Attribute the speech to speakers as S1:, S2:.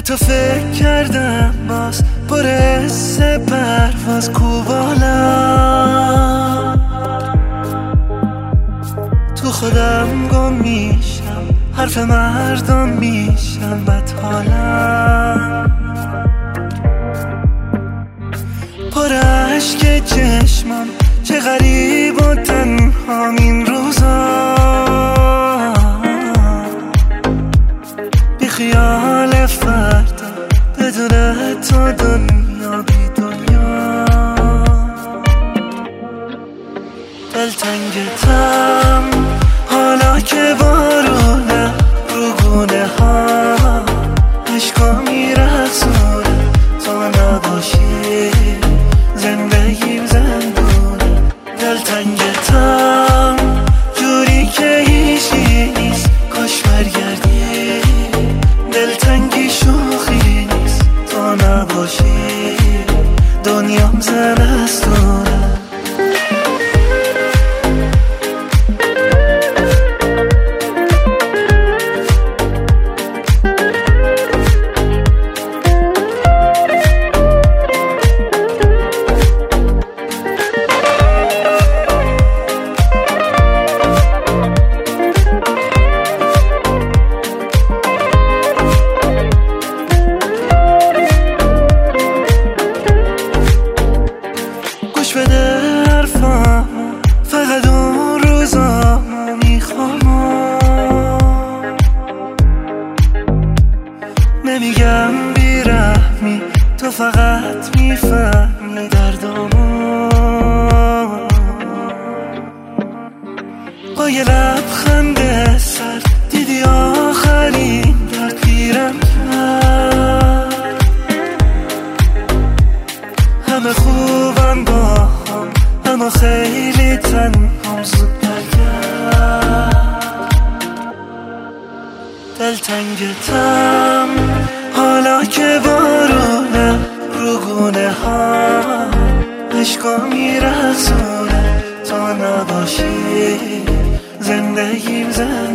S1: تو فکر کردم باز برس پرواز کوبالا، تو خودم گم میشم، حرف مردم میشم بد حالم، پر عشق چشمم چه غریب و تنهام این روزا، بی خیال فردا بدون تو دنیا بی دنیا، دلتنگتم حالا که بارونه رو گونه ها، عشقا میرقصونه تو نباشی زندگیم زندونه، دلتنگتم جوری که هیچی نیست کاش برگردی، دلتنگی شوخی نیست تو نباشی دنیام زمستونه. بده حرفم فقط اون روزامو میخوام، نمیگم بیرحمی تو فقط میفهمی دردامو، با یه لبخند سر دیدی آخرین درد پیرم کرد، همه خوبم با هم اما خیلی تنهام زود برگرد، دلتنگتم حالا که بارونه رو گونه ها، عشقا میرقصونه تا نباشی زندگیم زندگی.